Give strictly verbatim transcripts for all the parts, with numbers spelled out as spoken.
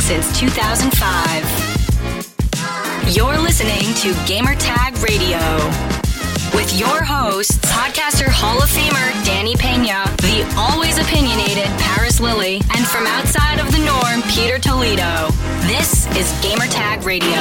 since two thousand five. You're listening to Gamertag Radio with your hosts, podcaster Hall of Famer Danny Pena, the always opinionated Paris Lilly, and from outside of the norm, Peter Toledo. This is Gamertag Radio.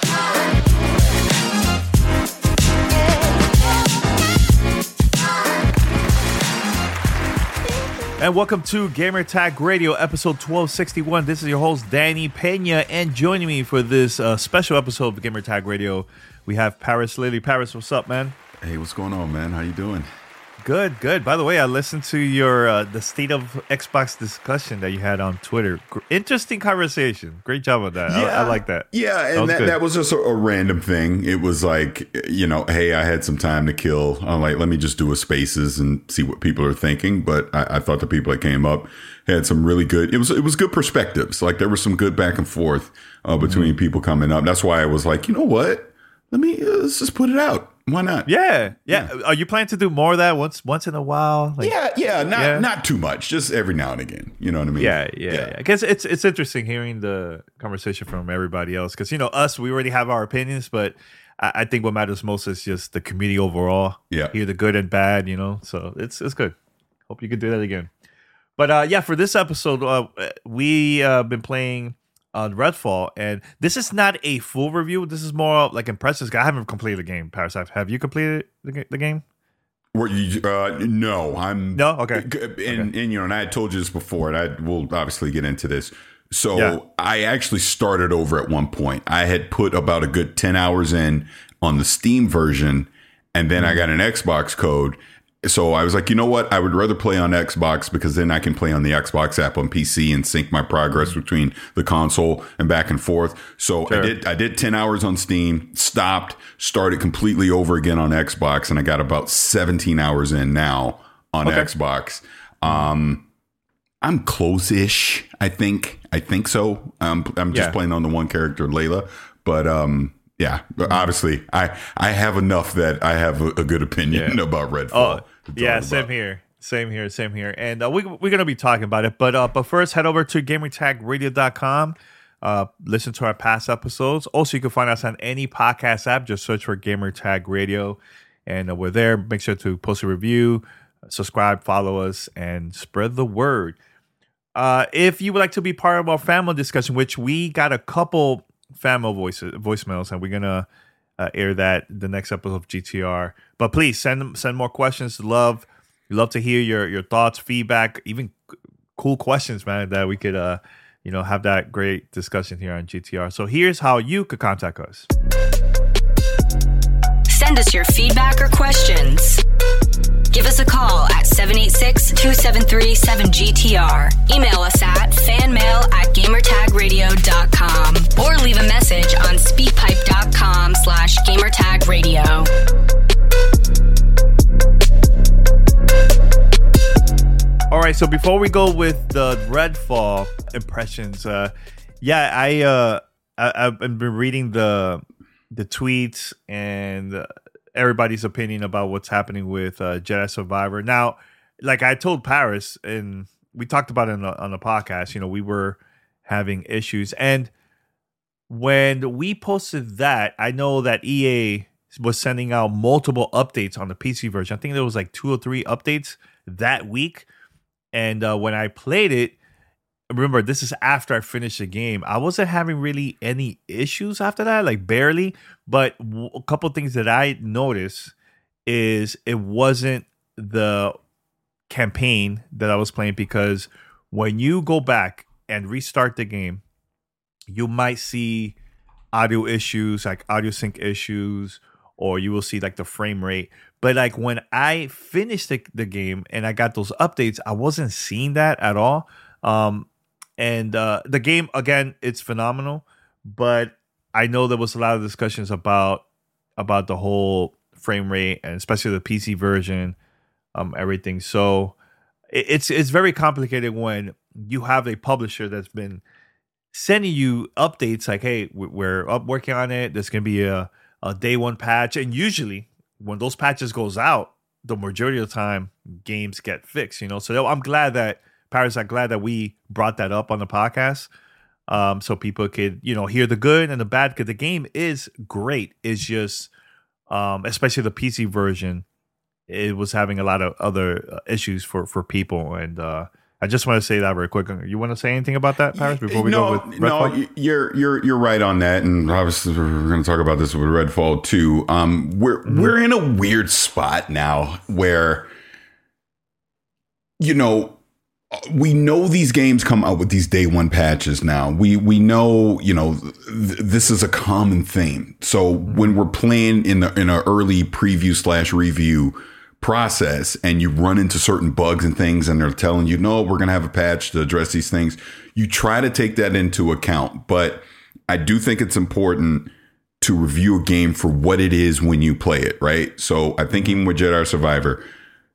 And welcome to Gamertag Radio, episode twelve sixty-one. This is your host, Danny Pena, and joining me for this uh, special episode of Gamertag Radio, we have Paris Lilly. Paris, what's up, man? Hey, what's going on, man? How you doing? Good, good. By the way, I listened to your uh, the state of Xbox discussion that you had on Twitter. Gr- interesting conversation. Great job with that. Yeah, I, I like that. Yeah, and that, that, that was just a, a random thing. It was like, you know, hey, I had some time to kill. I'm like, let me just do a spaces and see what people are thinking. But I, I thought the people that came up had some really good. It was it was good perspectives. Like there was some good back and forth uh, between mm-hmm. people coming up. That's why I was like, you know what? Let me uh, let's just put it out. Why not? Yeah, yeah, yeah. Are you planning to do more of that once once in a while? Like, yeah, yeah, not yeah. not too much, just every now and again. You know what I mean? Yeah, yeah. yeah. yeah. I guess it's it's interesting hearing the conversation from everybody else because you know us, we already have our opinions, but I, I think what matters most is just the community overall. Yeah, hear the good and bad. You know, so it's it's good. Hope you can do that again. But uh, yeah, for this episode, uh, we uh, been playing on Redfall, and this is not a full review. This is more like impressions. I haven't completed the game. Paris, have you completed the, the game? Were you, uh, no, I'm no. Okay, and, okay. and and you know, and I had told you this before, and I will obviously get into this. So yeah. I actually started over at one point. I had put about a good ten hours in on the Steam version, and then mm-hmm. I got an Xbox code. So I was like, you know what? I would rather play on Xbox because then I can play on the Xbox app on P C and sync my progress between the console and back and forth. So sure. I did I did ten hours on Steam, stopped, started completely over again on Xbox, and I got about seventeen hours in now on okay. Xbox. Um, I'm close-ish, I think. I think so. Um, I'm just yeah. playing on the one character, Layla. But um yeah, obviously, I, I have enough that I have a, a good opinion yeah. about Redfall. Oh, yeah, same here. Same here, same here. And uh, we, we're going to be talking about it. But uh, but first, head over to gamertag radio dot com. Uh, listen to our past episodes. Also, you can find us on any podcast app. Just search for Gamertag Radio. And uh, we're there. Make sure to post a review, subscribe, follow us, and spread the word. Uh, if you would like to be part of our family discussion, which we got a couple family voices, voicemails, and we're going to uh, air that the next episode of G T R. But please send send more questions. Love love to hear your your thoughts, feedback, even c- cool questions, man, that we could uh you know have that great discussion here on G T R. So here's how you could contact us. Send us your feedback or questions. Give us a call at seven eight six, two seven three, seven G T R. Email us at fanmail at gamertag radio dot com or leave a message on speakpipe dot com slash gamertag radio. All right, so before we go with the Redfall impressions, uh, yeah, I, uh, I I've been reading the the tweets and uh, everybody's opinion about what's happening with uh, Jedi Survivor. Now, like I told Paris, and we talked about it on the, on the podcast, you know, we were having issues, and when we posted that, I know that E A was sending out multiple updates on the P C version. I think there was like two or three updates that week. And uh, when I played it, remember, this is after I finished the game. I wasn't having really any issues after that, like barely. But w- a couple of things that I noticed is it wasn't the campaign that I was playing, because when you go back and restart the game, you might see audio issues, like audio sync issues, or you will see like the frame rate. But like when I finished the, the game and I got those updates, I wasn't seeing that at all. Um, and uh, the game, again, it's phenomenal. But I know there was a lot of discussions about about the whole frame rate, and especially the P C version, um, everything. So it, it's it's very complicated when you have a publisher that's been sending you updates like, hey, we're up working on it. There's going to be a, a day one patch. And usually when those patches goes out, the majority of the time games get fixed, you know? So I'm glad that, Paris, I'm glad that we brought that up on the podcast. um, so people could, you know, hear the good and the bad. Because the game is great. It's just, um, especially the P C version, it was having a lot of other uh, issues for for people. And uh, I just want to say that real quick. You want to say anything about that, Paris, before we no, go with no, Redfall? you're you're you're right on that, and obviously we're going to talk about this with Redfall too. Um, we're mm-hmm. we're in a weird spot now where, you know, we know these games come out with these day one patches now. We we know, you know, th- this is a common theme. So when we're playing in the in an early preview slash review process and you run into certain bugs and things and they're telling you, no, we're going to have a patch to address these things, you try to take that into account. But I do think it's important to review a game for what it is when you play it, right? So I think even with Jedi Survivor,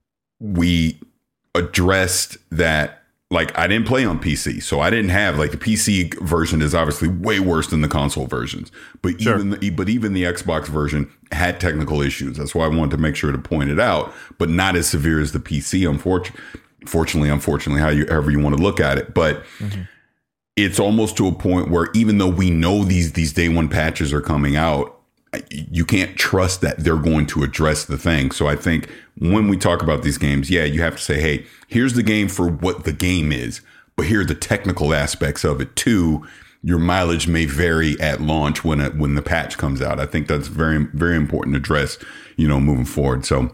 we addressed that. Like, I didn't play on P C, so I didn't have, like, the P C version is obviously way worse than the console versions. But sure. even the, but even the Xbox version had technical issues. That's why I wanted to make sure to point it out, but not as severe as the P C, unfortunately. Fortunately, unfortunately, how you, however you want to look at it. But mm-hmm. it's almost to a point where even though we know these these day one patches are coming out, you can't trust that they're going to address the thing. So I think when we talk about these games, yeah, you have to say, hey, here's the game for what the game is, but here are the technical aspects of it too. Your mileage may vary at launch when it, when the patch comes out. I think that's very, very important to address, you know, moving forward. So,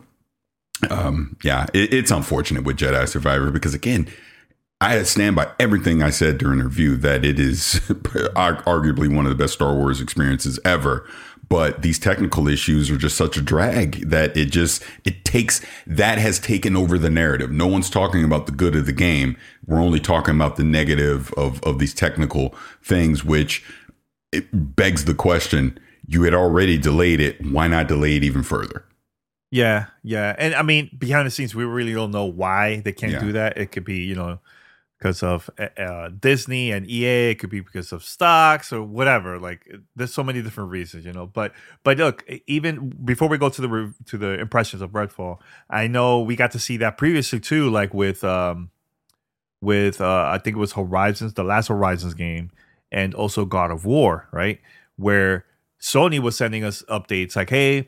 um, yeah, it, it's unfortunate with Jedi Survivor because, again, I stand by everything I said during the review that it is arguably one of the best Star Wars experiences ever. But these technical issues are just such a drag that it just it takes that has taken over the narrative. No one's talking about the good of the game. We're only talking about the negative of, of these technical things, which it begs the question. You had already delayed it. Why not delay it even further? Yeah, yeah. And I mean, behind the scenes, we really don't know why they can't Yeah. do that. It could be, you know, because of uh, Disney and E A. It could be because of stocks or whatever. Like, there's so many different reasons, you know. But but look, even before we go to the re- to the impressions of Redfall, I know we got to see that previously too, like with um with uh, I think it was Horizons, the last Horizons game, and also God of War, right? Where Sony was sending us updates like, hey,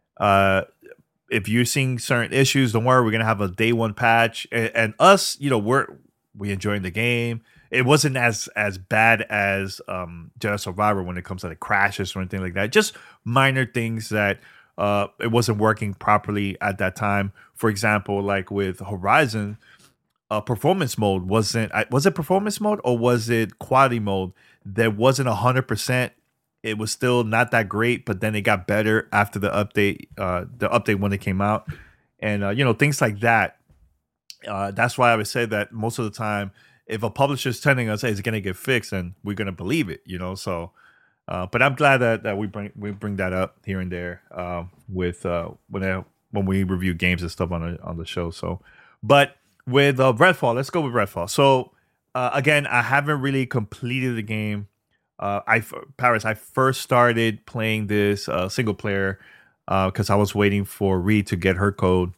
uh, if you're seeing certain issues, don't worry, we're gonna have a day one patch, and, and us, you know, we're we enjoying the game. It wasn't as as bad as um, Jedi Survivor when it comes to like crashes or anything like that. Just minor things that uh, it wasn't working properly at that time. For example, like with Horizon, uh, performance mode wasn't. Was it performance mode or was it quality mode? That wasn't a hundred percent. It was still not that great, but then it got better after the update. Uh, the update when it came out, and uh, you know, things like that. Uh, that's why I would say that most of the time, if a publisher is telling us, "Hey, it's gonna get fixed," then we're gonna believe it, you know. So, uh, but I'm glad that, that we bring we bring that up here and there uh, with uh, when I, when we review games and stuff on the on the show. So, but with uh, Redfall, let's go with Redfall. So, uh, again, I haven't really completed the game. Uh, I Paris, I first started playing this uh, single player because uh, I was waiting for Reed to get her code.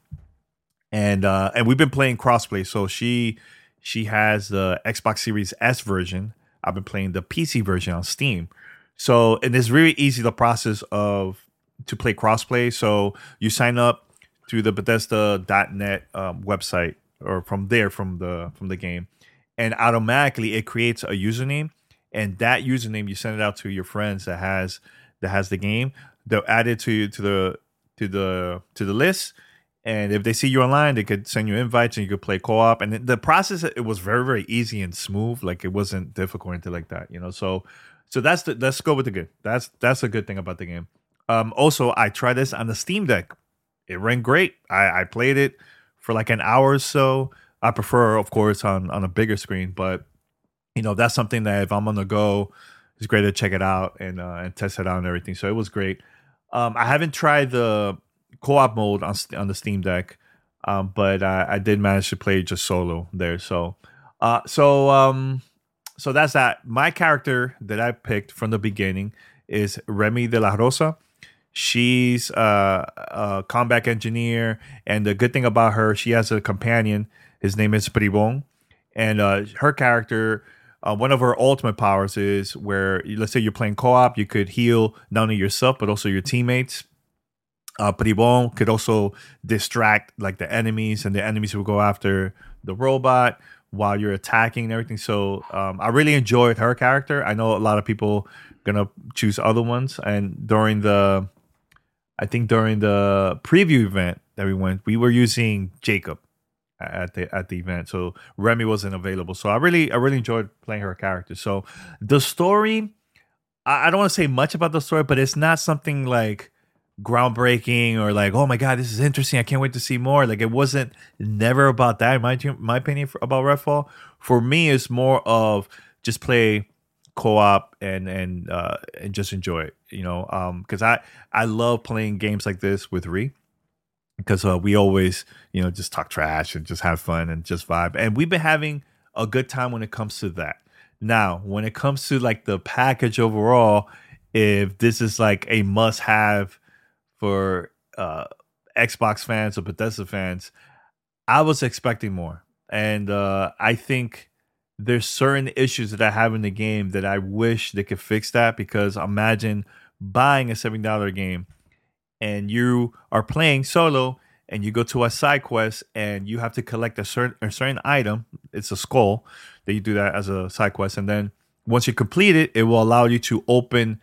And uh, and we've been playing crossplay. So she she has the Xbox Series S version. I've been playing the P C version on Steam. So and it's really easy the process of to play crossplay. So you sign up through the Bethesda dot net um, website or from there from the from the game, and automatically it creates a username. And that username you send it out to your friends that has that has the game. They'll add it to to the to the to the list. And if they see you online, they could send you invites and you could play co-op. And the process, it was very, very easy and smooth. Like, it wasn't difficult or anything like that, you know? So, so that's the, let's go with the good. That's, that's a good thing about the game. Um, also, I tried this on the Steam Deck. It ran great. I, I played it for like an hour or so. I prefer, of course, on, on a bigger screen, but you know, that's something that if I'm on the go, it's great to check it out and, uh, and test it out and everything. So it was great. Um, I haven't tried the co-op mode on on the Steam Deck, um, but uh, I did manage to play just solo there. So, uh, so um, so that's that. My character that I picked from the beginning is Remy de la Rosa. She's uh, a combat engineer, and the good thing about her, she has a companion. His name is Bribon, and uh, her character uh, one of her ultimate powers is where, let's say you're playing co-op, you could heal not only yourself but also your teammates. Uh, Bribón could also distract like the enemies, and the enemies will go after the robot while you're attacking and everything. So um, I really enjoyed her character. I know a lot of people gonna choose other ones, and during the, I think during the preview event that we went, we were using Jacob at the at the event. So Remy wasn't available. So I really I really enjoyed playing her character. So the story, I, I don't want to say much about the story, but it's not something like groundbreaking or like, oh my god, this is interesting, I can't wait to see more. Like, it wasn't never about that in my, my opinion for, about Redfall. For me, it's more of just play co-op and and uh and just enjoy it, you know, um because I I love playing games like this with Ree, because uh, we always, you know, just talk trash and just have fun and just vibe, and we've been having a good time when it comes to that. Now when it comes to like the package overall, if this is like a must have for uh, Xbox fans or Bethesda fans, I was expecting more. And uh, I think there's certain issues that I have in the game that I wish they could fix that, because imagine buying a seventy dollars game and you are playing solo and you go to a side quest and you have to collect a certain, a certain item. It's a skull that you do that as a side quest. And then once you complete it, it will allow you to open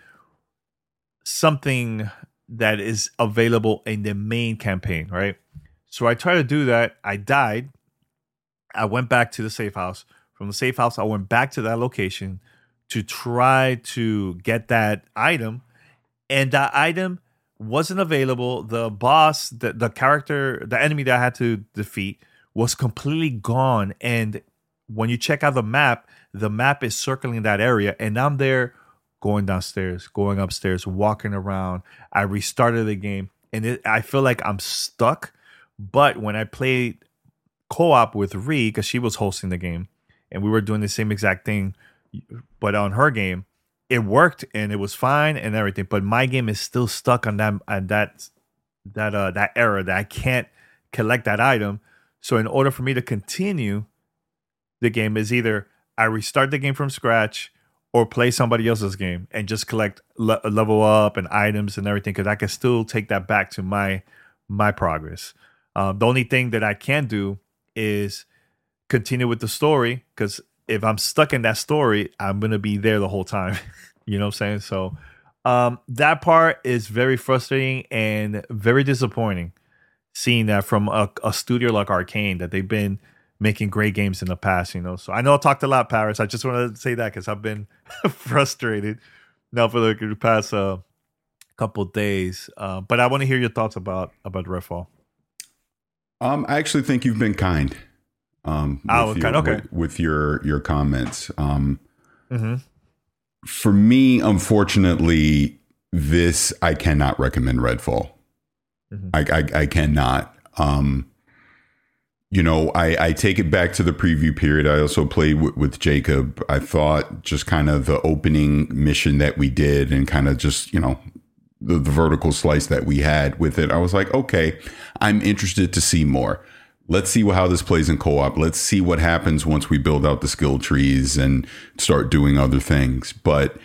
something that is available in the main campaign, right? So I tried to do that. I died. I went back to the safe house. From the safe house, I went back to that location to try to get that item, and that item wasn't available. The boss, the, the character, the enemy that I had to defeat was completely gone. And when you check out the map, the map is circling that area, and I'm there going downstairs, going upstairs, walking around. I restarted the game, and it, I feel like I'm stuck. But when I played co-op with Ree, because she was hosting the game, and we were doing the same exact thing, but on her game, it worked and it was fine and everything. But my game is still stuck on that on that that uh that error that I can't collect that item. So in order for me to continue the game, is either I restart the game from scratch or play somebody else's game and just collect le- level up and items and everything, because I can still take that back to my my progress. Um, the only thing that I can do is continue with the story, because if I'm stuck in that story, I'm gonna be there the whole time. You know what I'm saying? So um, that part is very frustrating and very disappointing, seeing that from a, a studio like Arcane, that they've been making great games in the past, you know. So I know I talked a lot, Paris. I just wanted to say that because I've been frustrated now for the past uh, couple of days. Uh, but I want to hear your thoughts about about Redfall. Um, I actually think you've been kind. Um, with, oh, your, okay. with, with your your comments. Um, mm-hmm. For me, unfortunately, this I cannot recommend Redfall. Mm-hmm. I, I I cannot. Um, You know, I, I take it back to the preview period. I also played w- with Jacob. I thought just kind of the opening mission that we did and kind of just, you know, the, the vertical slice that we had with it. I was like, okay, I'm interested to see more. Let's see how this plays in co-op. Let's see what happens once we build out the skill trees and start doing other things. But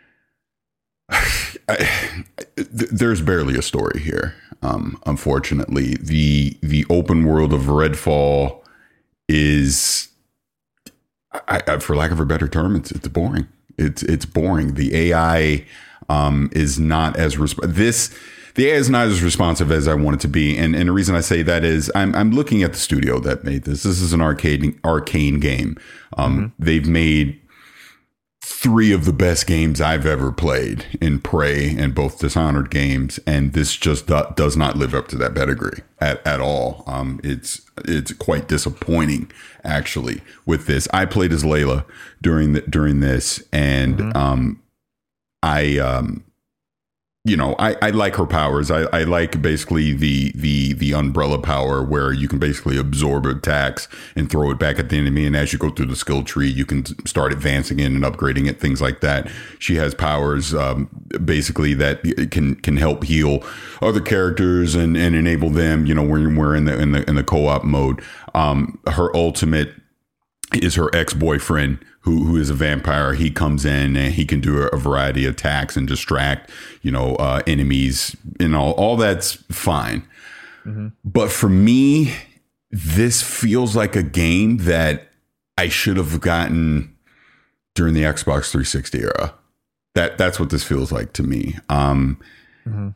I, there's barely a story here. Um, unfortunately, the the open world of Redfall is, I, I, for lack of a better term, it's it's boring. It's it's boring. The A I um, is not as resp- this. The A I is not as responsive as I want it to be, and and the reason I say that is I'm I'm looking at the studio that made this. This is an arcade arcane game. Um, mm-hmm. They've made three of the best games I've ever played in Prey and both Dishonored games, and this just do, does not live up to that pedigree at, at all. Um, it's it's quite disappointing, actually, with this. I played as Layla during the, during this, and mm-hmm. um, I um, you know I, I like her powers. I, I like basically the the the umbrella power, where you can basically absorb attacks and throw it back at the enemy. And as you go through the skill tree, you can start advancing it and upgrading it, things like that. She has powers um, basically that can can help heal other characters and, and enable them. You know, when we're in the in the in the co-op mode. Um, her ultimate is her ex-boyfriend who who is a vampire. He comes in and he can do a, a variety of attacks and distract, you know, uh, enemies and all, all that's fine. Mm-hmm. But for me, this feels like a game that I should have gotten during the Xbox three sixty era. That that's what this feels like to me. Um, mm-hmm.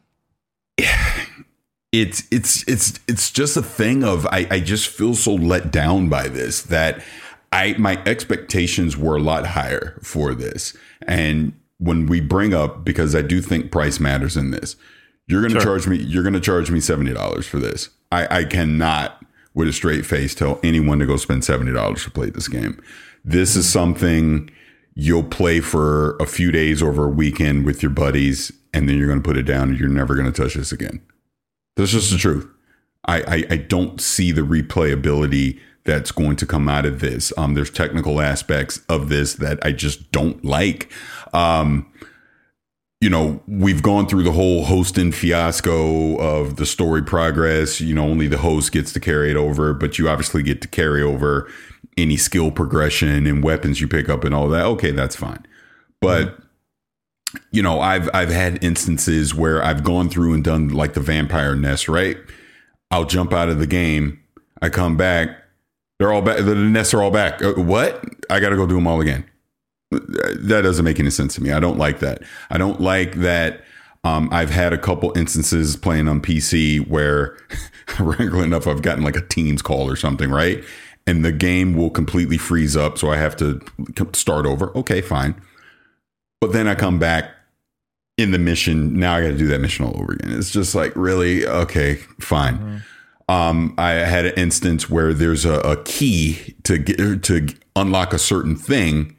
It's it's it's it's just a thing of I, I just feel so let down by this that I my expectations were a lot higher for this. And when we bring up, because I do think price matters in this, you're gonna sure. charge me you're gonna charge me seventy dollars for this. I, I cannot with a straight face tell anyone to go spend seventy dollars to play this game. This is something you'll play for a few days over a weekend with your buddies, and then you're gonna put it down and you're never gonna touch this again. That's just the truth. I, I, I don't see the replayability that's going to come out of this. Um, there's technical aspects of this that I just don't like. Um, you know, we've gone through the whole hosting fiasco of the story progress. You know, only the host gets to carry it over, but you obviously get to carry over any skill progression and weapons you pick up and all that. Okay, that's fine. But you know, I've I've had instances where I've gone through and done like the vampire nest, right? I'll jump out of the game. I come back. They're all back. The nests are all back. Uh, what? I got to go do them all again. That doesn't make any sense to me. I don't like that. I don't like that. Um, I've had a couple instances playing on P C where, regularly enough, I've gotten like a Teams call or something, right? And the game will completely freeze up. So I have to start over. Okay, fine. But then I come back in the mission. Now I got to do that mission all over again. It's just like, really? Okay, fine. Mm-hmm. Um, I had an instance where there's a, a key to get to unlock a certain thing.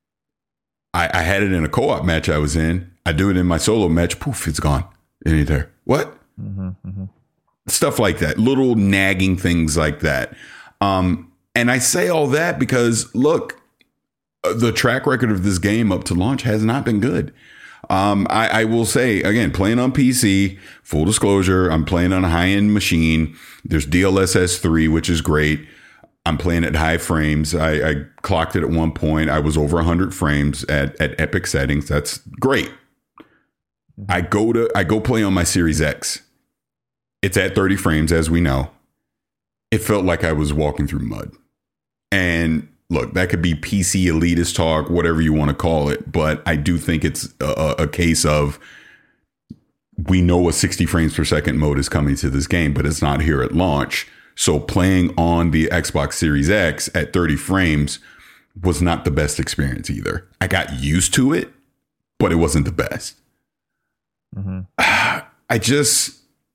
I, I had it in a co-op match I was in. I do it in my solo match. Poof, it's gone. It ain't there. What? Mm-hmm, mm-hmm. Stuff like that. Little nagging things like that. Um, and I say all that because, look, the track record of this game up to launch has not been good. Um, I, I will say, again, playing on P C, full disclosure, I'm playing on a high-end machine. There's D L S S three, which is great. I'm playing at high frames. I, I clocked it at one point. I was over one hundred frames at, at epic settings. That's great. I go to I go play on my Series X. It's at thirty frames, as we know. It felt like I was walking through mud. And look, that could be P C elitist talk, whatever you want to call it. But I do think it's a, a case of we know a sixty frames per second mode is coming to this game, but it's not here at launch. So playing on the Xbox Series X at thirty frames was not the best experience either. I got used to it, but it wasn't the best. Mm-hmm. I just,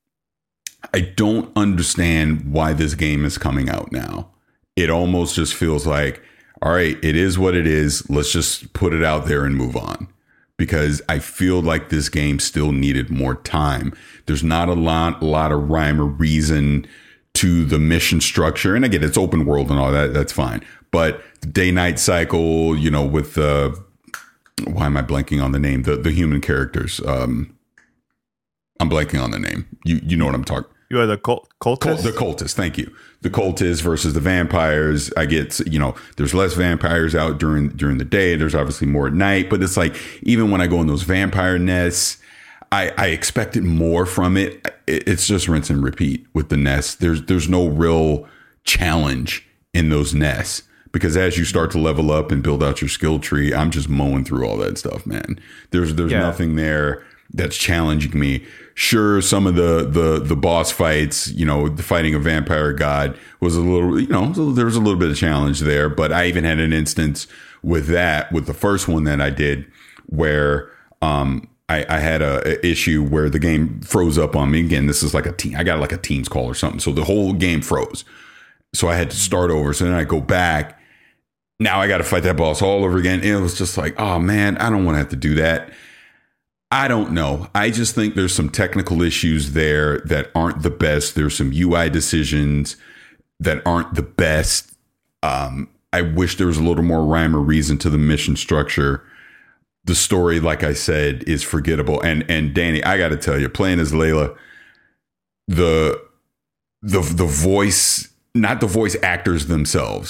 I don't understand why this game is coming out now. It almost just feels like, all right, it is what it is. Let's just put it out there and move on. Because I feel like this game still needed more time. There's not a lot, a lot of rhyme or reason to the mission structure. And again, it's open world and all that. That's fine. But the day-night cycle, you know, with the, uh, why am I blanking on the name? The the human characters. Um, I'm blanking on the name. You you know what I'm talking. You are the cult, cultist? Cult, the cultist. Thank you. The cultists versus the vampires. I get, you know, there's less vampires out during during the day. There's obviously more at night. But it's like, even when I go in those vampire nests, I, I expected more from it. It's just rinse and repeat with the nests. There's there's no real challenge in those nests. Because as you start to level up and build out your skill tree, I'm just mowing through all that stuff, man. There's there's yeah. nothing there that's challenging me. Sure, some of the, the the boss fights, you know, the fighting a vampire god was a little, you know, there was a little bit of challenge there. But I even had an instance with that, with the first one that I did, where um, I, I had a, a issue where the game froze up on me. Again, this is like a team. I got like a Teams call or something. So the whole game froze. So I had to start over. So then I go back. Now I got to fight that boss all over again. It was just like, oh, man, I don't want to have to do that. I don't know. I just think there's some technical issues there that aren't the best. There's some U I decisions that aren't the best. Um, I wish there was a little more rhyme or reason to the mission structure. The story, like I said, is forgettable. And and Danny, I got to tell you, playing as Layla, the the the voice, not the voice actors themselves,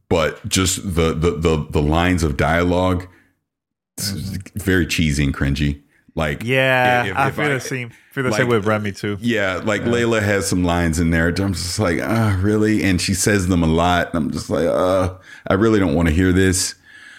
but just the the the, the lines of dialogue, mm-hmm. very cheesy and cringy. Like, yeah, if, I if feel I, the same. Feel the like, same with Remy too. Yeah, like yeah. Layla has some lines in there. I'm just like, ah, uh, really? And she says them a lot. I'm just like, uh, I really don't want to hear this.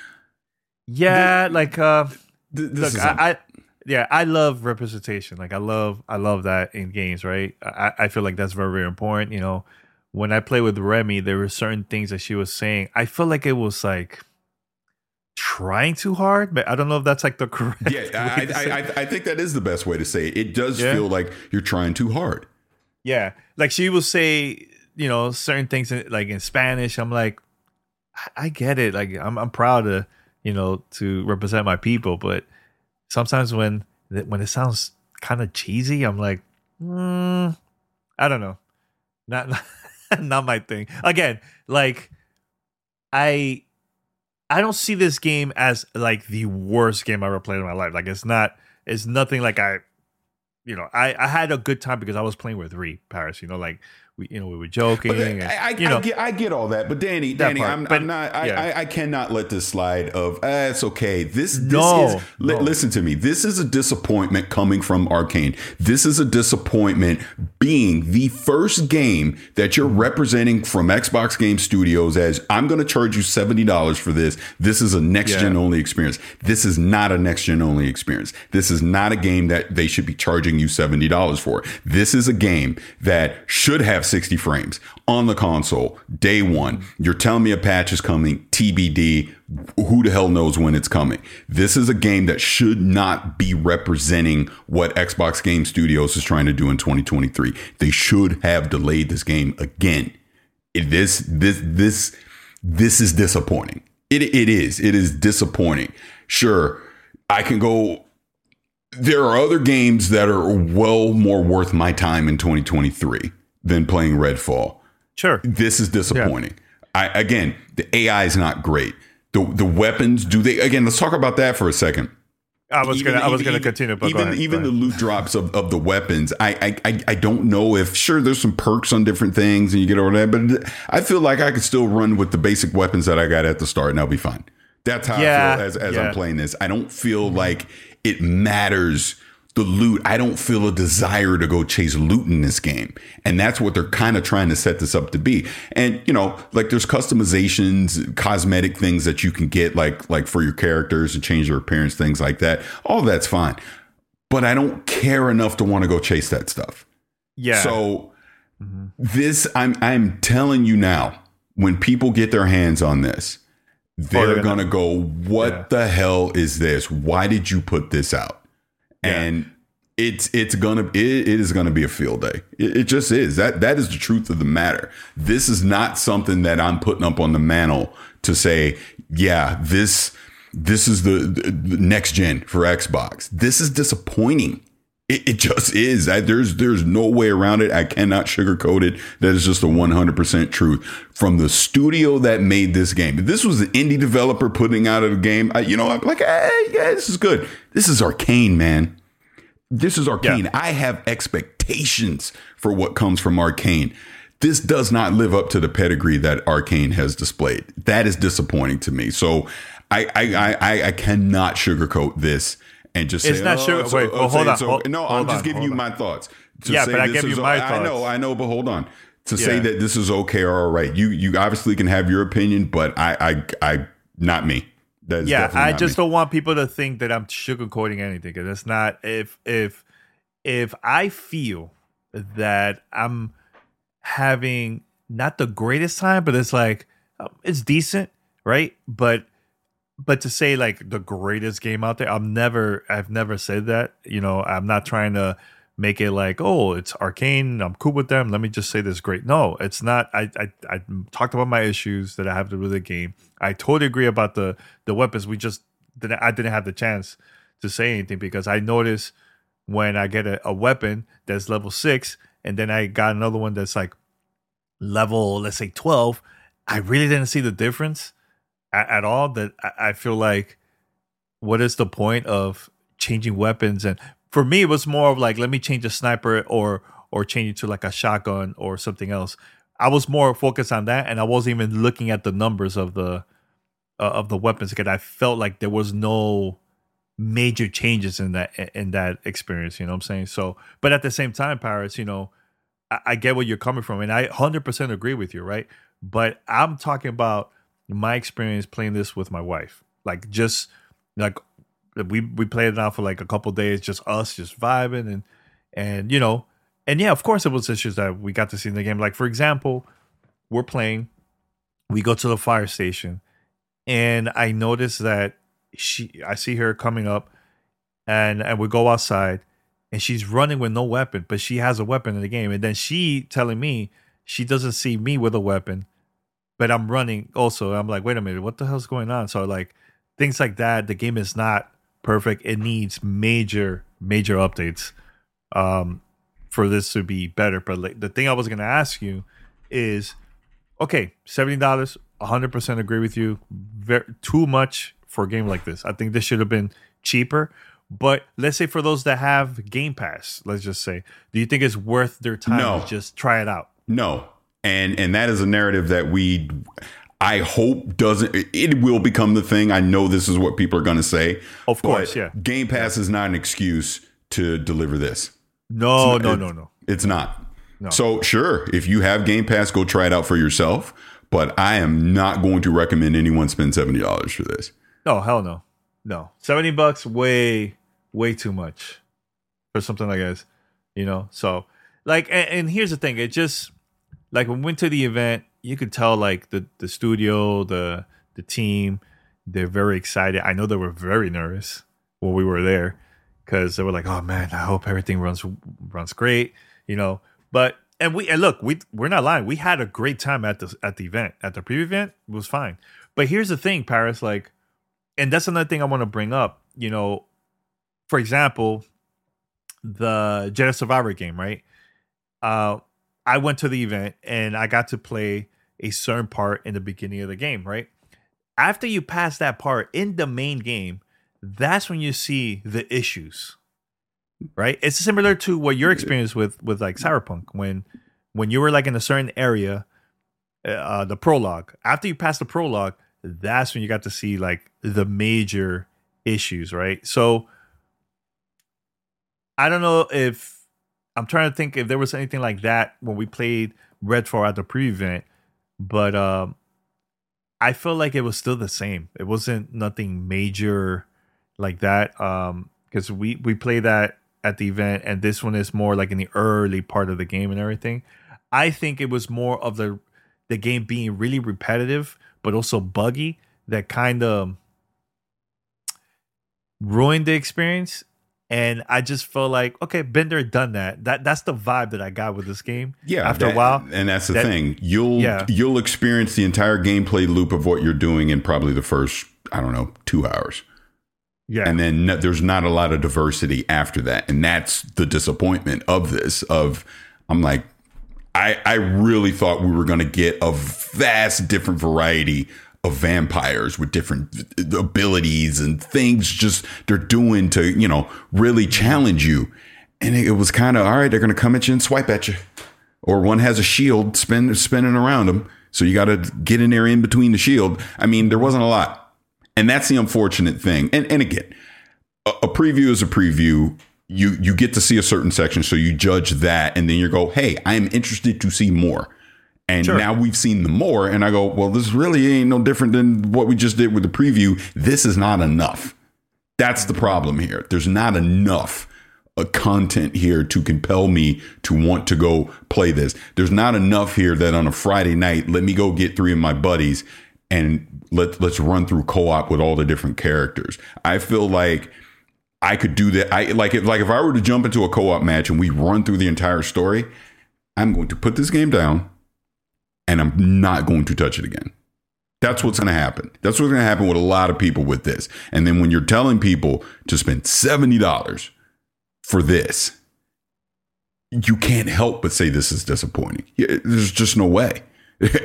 Yeah, the, like, uh, th- look, I, I, yeah, I love representation. Like, I love, I love that in games, right? I, I feel like that's very, very important. You know, when I play with Remy, there were certain things that she was saying. I feel like it was like trying too hard, but I don't know if that's like the correct yeah I, I, I, I think that is the best way to say it. It does yeah. feel like you're trying too hard. Yeah, like she will say, you know, certain things in, like in Spanish. I'm like, I, I get it. Like I'm I'm proud to, you know, to represent my people, but sometimes when when it sounds kind of cheesy, I'm like, mm, I don't know, not not, not my thing. Again, like I. I don't see this game as like the worst game I ever played in my life. Like it's not, it's nothing like I, you know, I, I had a good time because I was playing with Ree Paris, you know, like we, you know, we were joking. But and, I, I, you know, I, get, I get all that, but Danny, Danny, part, I'm, but, I'm not, I, yeah. I, I cannot let this slide of, ah, it's okay. This, this no, is, no. Li- listen to me. This is a disappointment coming from Arcane. This is a disappointment being the first game that you're representing from Xbox Game Studios as I'm going to charge you seventy dollars for this. This is a next gen yeah. only experience. This is not a next gen only experience. This is not a game that they should be charging you seventy dollars for. This is a game that should have sixty frames on the console day one. You're telling me a patch is coming, T B D. Who the hell knows when it's coming? This is a game that should not be representing what Xbox Game Studios is trying to do in twenty twenty-three. They should have delayed this game again. It is this this this is disappointing. It it is. It is disappointing. Sure, I can go. There are other games that are well more worth my time in twenty twenty-three than playing Redfall. Sure. This is disappointing. Yeah. I again, the A I is not great. The the weapons, do they again, let's talk about that for a second. I was even, gonna I was even, gonna continue, but even go ahead, even go the ahead. loot drops of, of the weapons. I, I I don't know if sure there's some perks on different things and you get over that, but I feel like I could still run with the basic weapons that I got at the start and I'll be fine. That's how yeah, I feel as, as yeah. I'm playing this. I don't feel mm-hmm. like it matters the loot. I don't feel a desire to go chase loot in this game. And that's what they're kind of trying to set this up to be. And, you know, like there's customizations, cosmetic things that you can get like like for your characters and change their appearance, things like that. All that's fine. But I don't care enough to want to go chase that stuff. Yeah. So mm-hmm. this, I'm I'm telling you now, when people get their hands on this, they're, oh, they're going to go, what yeah. the hell is this? Why did you put this out? Yeah. And it's it's gonna it, it is gonna be a field day. It, it just is. That that is the truth of the matter. This is not something that I'm putting up on the mantle to say, yeah, this this is the, the next gen for Xbox. This is disappointing. It, it just is. I, there's there's no way around it. I cannot sugarcoat it. That is just a one hundred percent truth from the studio that made this game. If this was an indie developer putting out a game, I, you know, I'm like, hey, yeah, this is good. This is Arcane, man. This is Arcane. Yeah. I have expectations for what comes from Arcane. This does not live up to the pedigree that Arcane has displayed. That is disappointing to me. So I I I, I cannot sugarcoat this. And just it's say, not oh, sure. So, Wait, well, hold on. So, hold, no, hold I'm just on, giving you on. my thoughts. To yeah, say but I this give is, you my I thoughts. know, I know, but hold on. To yeah. say that this is okay or all right, you you obviously can have your opinion, but I I, I not me. That is yeah, I just me. don't want people to think that I'm sugarcoating anything because it's not. If if if I feel that I'm having not the greatest time, but it's like it's decent, right? But But to say like the greatest game out there, I'm never, I've never said that. You know, I'm not trying to make it like, oh, it's Arcane, I'm cool with them. Let me just say this great. No, it's not. I, I I talked about my issues that I have with the game. I totally agree about the the weapons. We just didn't. I didn't have the chance to say anything because I noticed when I get a, a weapon that's level six, and then I got another one that's like level, let's say twelve. I really didn't see the difference at, at all. That I, I feel like, what is the point of changing weapons? And for me, it was more of like, let me change a sniper or or change it to like a shotgun or something else. I was more focused on that, and I wasn't even looking at the numbers of the uh, of the weapons because I felt like there was no major changes in that in that experience. You know what I'm saying? So, but at the same time, Paris, you know, I, I get where you're coming from, and I one hundred percent agree with you, right? But I'm talking about my experience playing this with my wife, like just like we we played it out for like a couple days, just us, just vibing, and and you know, and yeah, of course, it was issues that we got to see in the game. Like for example, we're playing, we go to the fire station, and I noticed that she, I see her coming up, and and we go outside, and she's running with no weapon, but she has a weapon in the game, and then she telling me she doesn't see me with a weapon, but I'm running also. I'm like, wait a minute, what the hell's going on? So like things like that. The game is not perfect. It needs major major updates um, for this to be better. But like, the thing I was gonna ask you is, okay, seventy dollars, one hundred percent agree with you. Very, too much for a game like this. I think this should have been cheaper. But let's say for those that have Game Pass, let's just say, do you think it's worth their time No. to just try it out? No. And and that is a narrative that we, I hope doesn't, it will become the thing. I know this is what people are going to say. Of course, but yeah. Game Pass is not an excuse to deliver this. No, It's no, not- no, no. It's not. No. So sure, if you have Game Pass, go try it out for yourself. But I am not going to recommend anyone spend seventy dollars for this. No, hell no. No. seventy bucks, way, way too much for something like this, you know? So, like, and, and here's the thing. It just, like, when we went to the event, you could tell, like, the, the studio, the the team, they're very excited. I know they were very nervous when we were there because they were like, oh, man, I hope everything runs runs great, you know? But, and we, and look, we, we're not lying. We had a great time at the, at the event. At the pre event, it was fine. But here's the thing, Paris, like, and that's another thing I want to bring up. You know, for example, the Jedi Survivor game, right? Uh, I went to the event and I got to play a certain part in the beginning of the game, right? After you pass that part in the main game, that's when you see the issues, right? It's similar to what your experience with with like Cyberpunk, when when you were like in a certain area, uh, the prologue. After you pass the prologue, that's when you got to see like the major issues, right? So I don't know if I'm trying to think if there was anything like that when we played Redfall at the pre-event, but um, I feel like it was still the same. It wasn't nothing major like that um, because we we played that at the event, and this one is more like in the early part of the game and everything. I think it was more of the the game being really repetitive, but also buggy, that kind of ruined the experience. And I just felt like, okay, been there, done that. That that's the vibe that I got with this game. Yeah, after that, a while, and that's the that, thing. You'll yeah. you'll experience the entire gameplay loop of what you're doing in probably the first, I don't know, two hours. Yeah, and then no, there's not a lot of diversity after that, and that's the disappointment of this. Of I'm like, I I really thought we were going to get a vast different variety of vampires with different abilities and things just they're doing to, you know, really challenge you. And it was kind of, all right, they're going to come at you and swipe at you. Or one has a shield spin, spinning around them. So you got to get in there in between the shield. I mean, there wasn't a lot. And that's the unfortunate thing. And and again, a, a preview is a preview. You you get to see a certain section, so you judge that. And then you go, hey, I am interested to see more. And sure. Now we've seen the more, and I go, well, this really ain't no different than what we just did with the preview. This is not enough. That's the problem here. There's not enough uh, content here to compel me to want to go play this. There's not enough here that on a Friday night, let me go get three of my buddies and let, let's run through co-op with all the different characters. I feel like I could do that. I like if, like if I were to jump into a co-op match and we run through the entire story, I'm going to put this game down. And I'm not going to touch it again. That's what's going to happen. That's what's going to happen with a lot of people with this. And then when you're telling people to spend seventy dollars for this, you can't help but say this is disappointing. There's just no way.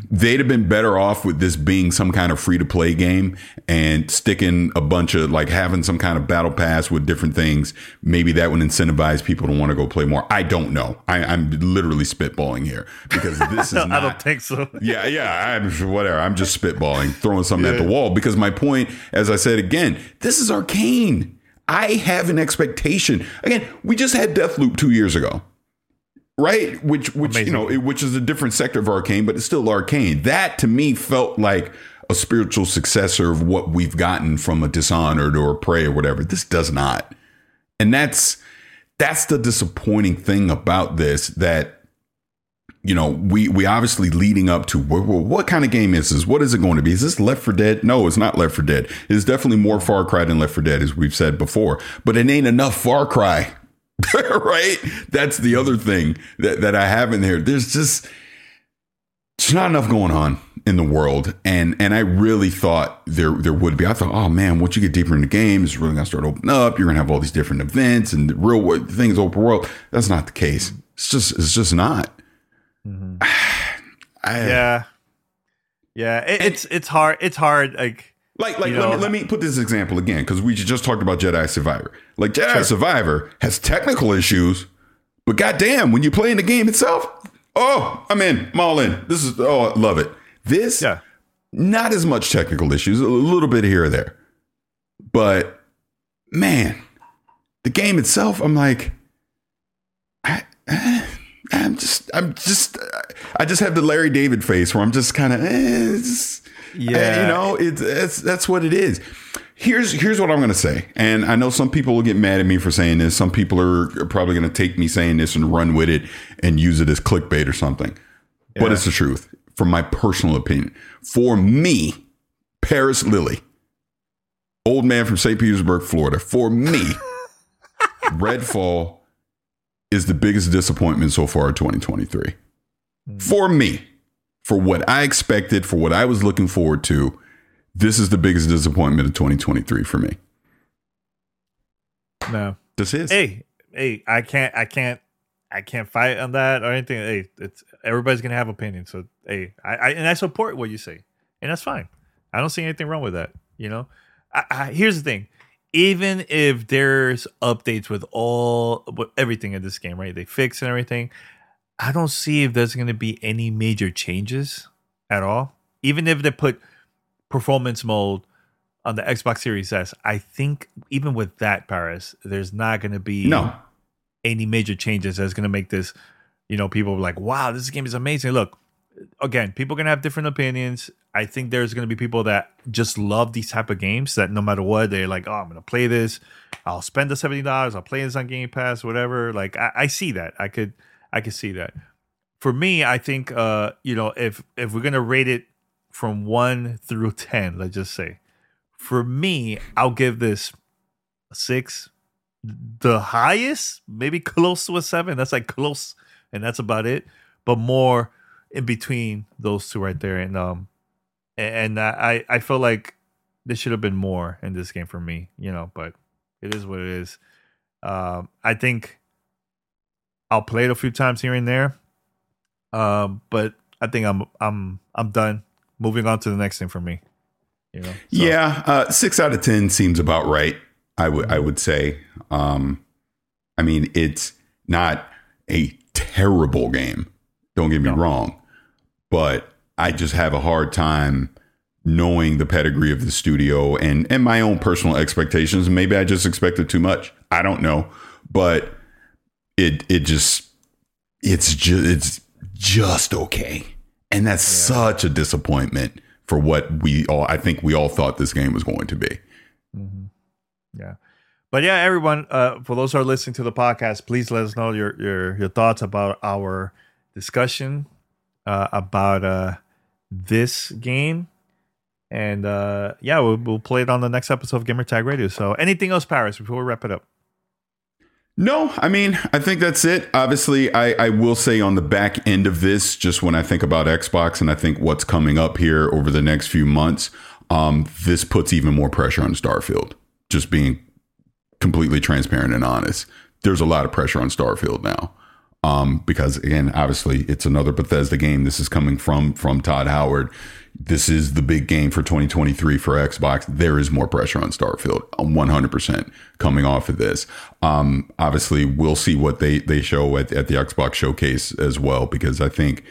they'd have been better off with this being some kind of free to play game and sticking a bunch of like having some kind of battle pass with different things. Maybe that would incentivize people to want to go play more. I don't know. I, I'm literally spitballing here because this is not. I don't think so. yeah, yeah. I'm whatever. I'm just spitballing, throwing something yeah. at the wall because my point, as I said again, this is Arcane. I have an expectation. Again, we just had Deathloop two years ago. Right, which which Amazing. you know, which is a different sector of Arcane, but it's still Arcane. That to me felt like a spiritual successor of what we've gotten from a Dishonored or a Prey or whatever. This does not, and that's that's the disappointing thing about this. That you know, we we obviously leading up to what, what kind of game is this? What is it going to be? Is this Left four Dead? No, it's not Left four Dead. It's definitely more Far Cry than Left four Dead, as we've said before. But it ain't enough Far Cry. Right. That's the other thing that, that I have in there. There's just there's not enough going on in the world. And and I really thought there there would be. I thought, oh, man, once you get deeper in the game, it's really going to start opening up. You're going to have all these different events and the real world things, open world. That's not the case. It's just it's just not. Mm-hmm. I, yeah. Yeah. It, it's it's hard. It's hard. Like. Like, like you let, know, me, let me put this example again, because we just talked about Jedi Survivor. Like, Jedi sure. Survivor has technical issues, but goddamn, when you play in the game itself, oh, I'm in. I'm all in. This is, oh, I love it. This, yeah. not as much technical issues, a little bit here or there. But, man, the game itself, I'm like, I, I, I'm just, I'm just, I just have the Larry David face where I'm just kind of, eh, it's yeah, you know, it's that's that's what it is. Here's here's what I'm going to say, and I know some people will get mad at me for saying this. Some people are probably going to take me saying this and run with it and use it as clickbait or something. Yeah. But it's the truth, from my personal opinion. For me, Paris Lily, old man from Saint Petersburg, Florida. For me, Redfall is the biggest disappointment so far in twenty twenty-three. Mm. For me. For what I expected, for what I was looking forward to, this is the biggest disappointment of twenty twenty-three for me. No, this is. Hey, hey, I can't, I can't, I can't fight on that or anything. Hey, it's everybody's gonna have opinions. So, hey, I, I and I support what you say, and that's fine. I don't see anything wrong with that. You know, I, I, here's the thing: even if there's updates with all, with everything in this game, right? They fix and everything. I don't see if there's going to be any major changes at all. Even if they put performance mode on the Xbox Series S, I think even with that, Paris, there's not going to be no. any major changes that's going to make this, you know, people like, wow, this game is amazing. Look, again, people are going to have different opinions. I think there's going to be people that just love these type of games that no matter what, they're like, oh, I'm going to play this. I'll spend the seventy dollars. I'll play this on Game Pass, whatever. Like, I, I see that. I could... I can see that. For me, I think, uh, you know, if if we're going to rate it from one through ten, let's just say, for me, I'll give this a six. The highest, maybe close to a seven. That's like close, and that's about it. But more in between those two right there. And um, and I, I feel like there should have been more in this game for me, you know, but it is what it is. Um, I think I'll play it a few times here and there, um, but I think I'm I'm I'm done. Moving on to the next thing for me. You know. So. Yeah, uh, six out of ten seems about right. I would I would say. Um, I mean, it's not a terrible game. Don't get me no. wrong, but I just have a hard time knowing the pedigree of the studio and and my own personal expectations. Maybe I just expected too much. I don't know, but. It it just it's just it's just okay, and that's yeah. such a disappointment for what we all I think we all thought this game was going to be. Mm-hmm. Yeah, but yeah, everyone, uh, for those who are listening to the podcast, please let us know your your your thoughts about our discussion uh, about uh, this game, and uh, yeah, we'll, we'll play it on the next episode of Gamer Tag Radio. So, anything else, Paris, before we wrap it up? No, I mean, I think that's it. Obviously, I, I will say on the back end of this, just when I think about Xbox and I think what's coming up here over the next few months, um, this puts even more pressure on Starfield. Just being completely transparent and honest. There's a lot of pressure on Starfield now. Um, because again, obviously it's another Bethesda game. This is coming from, from Todd Howard. This is the big game for twenty twenty-three for Xbox. There is more pressure on Starfield, one hundred percent coming off of this. Um, obviously we'll see what they, they show at, at the Xbox showcase as well, because I think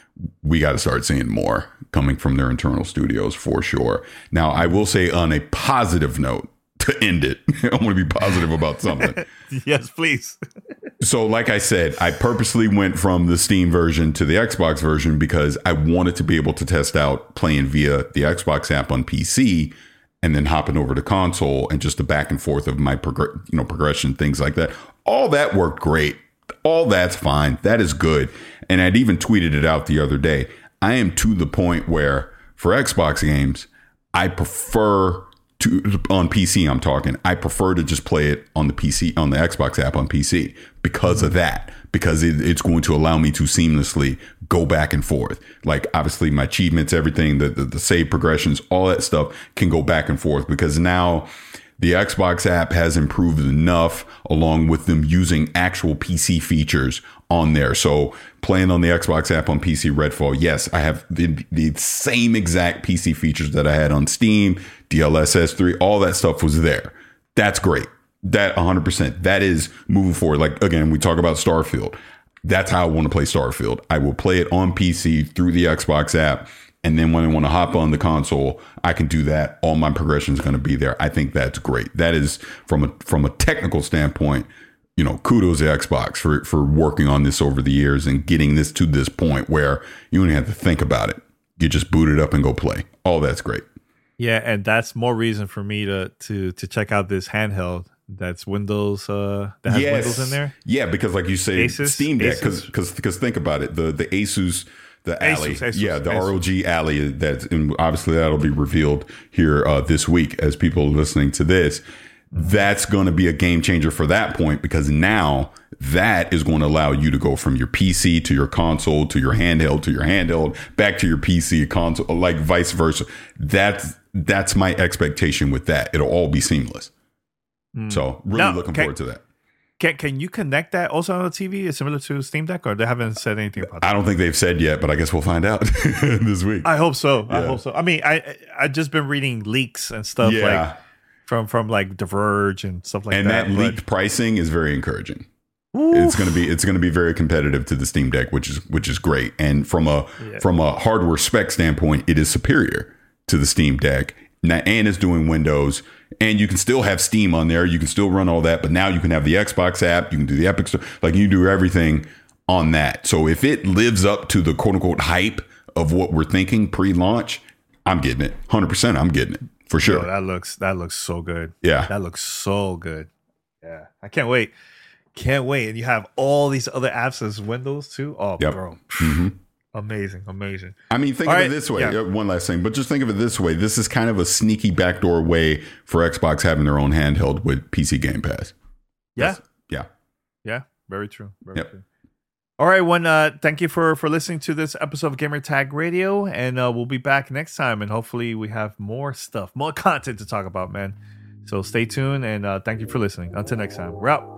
we got to start seeing more coming from their internal studios for sure. Now, I will say on a positive note to end it, I want to be positive about something. Yes, please. So like I said, I purposely went from the Steam version to the Xbox version because I wanted to be able to test out playing via the Xbox app on P C and then hopping over to console and just the back and forth of my prog- you know, progression, things like that. All that worked great. All that's fine. That is good. And I'd even tweeted it out the other day. I am to the point where for Xbox games, I prefer to, on P C, I'm talking, I prefer to just play it on the P C, on the Xbox app on P C because of that, because it, it's going to allow me to seamlessly go back and forth. Like obviously my achievements, everything, the, the, the save progressions, all that stuff can go back and forth because now the Xbox app has improved enough along with them using actual P C features on there. So playing on the Xbox app on P C Redfall, yes, I have the, the same exact P C features that I had on Steam, D L S S three, all that stuff was there. That's great. That one hundred percent. That is moving forward. Like, again, we talk about Starfield. That's how I want to play Starfield. I will play it on P C through the Xbox app. And then when I want to hop on the console, I can do that. All my progression is going to be there. I think that's great. That is from a from a technical standpoint, you know, kudos to Xbox for, for working on this over the years and getting this to this point where you don't even have to think about it. You just boot it up and go play. All that's great. Yeah, and that's more reason for me to to to check out this handheld. That's Windows. Uh, that has yes. Windows in there. Yeah, because like you say, Asus? Steam Deck. Because Asus? because because think about it. The the Asus. The Alley, Asus, Asus, yeah, the Asus. R O G Alley. That's and obviously that'll be revealed here uh, this week as people are listening to this. That's going to be a game changer for that point because now that is going to allow you to go from your P C to your console to your handheld to your handheld back to your P C console, like vice versa. That's that's my expectation with that. It'll all be seamless. Mm. So really now, looking can, forward to that. Can can you connect that also on the T V? Is similar to Steam Deck, or they haven't said anything about that? I don't think they've said yet, but I guess we'll find out this week. I hope so. Yeah. I hope so. I mean, I I just been reading leaks and stuff yeah. like from from like The Verge and stuff like and that. And that leaked pricing is very encouraging. Oof. It's gonna be it's gonna be very competitive to the Steam Deck, which is which is great. And from a yeah. from a hardware spec standpoint, it is superior to the Steam Deck. Now, and it's doing Windows, and you can still have Steam on there. You can still run all that, but now you can have the Xbox app. You can do the Epic Store. Like you do everything on that. So if it lives up to the quote unquote hype of what we're thinking pre-launch, I'm getting it. one hundred percent I'm getting it for sure. Yo, that looks that looks so good. Yeah. That looks so good. Yeah. I can't wait. Can't wait. And you have all these other apps as Windows too. Oh, yep. bro. Mm-hmm. Amazing, amazing. I mean, think All of right. it this way. Yeah. One last thing, but just think of it this way. This is kind of a sneaky backdoor way for Xbox having their own handheld with P C Game Pass. Yeah. That's, yeah. Yeah. Very true. Very yep. true. All right, one. Uh, thank you for for listening to this episode of Gamer Tag Radio, and uh, we'll be back next time, and hopefully we have more stuff, more content to talk about, man. So stay tuned, and uh, thank you for listening. Until next time, we're out.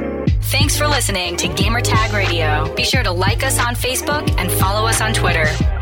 Thanks for listening to Gamer Tag Radio. Be sure to like us on Facebook and follow us on Twitter.